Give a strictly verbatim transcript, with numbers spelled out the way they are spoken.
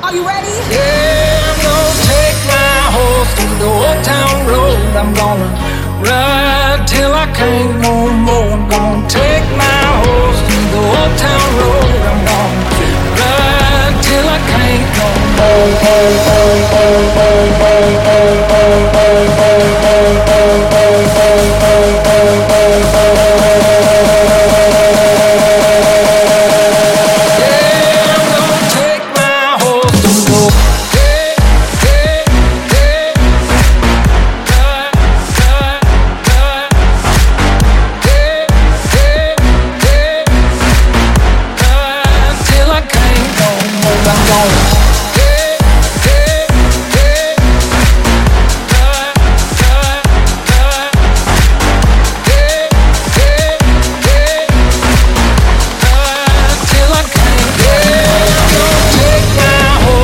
Are you ready? Yeah, I'm gonna take my horse to the old town road. I'm gonna ride till I can't no more. I'm gonna take my horse to the old town road. I'm gonna ride till I can't no more.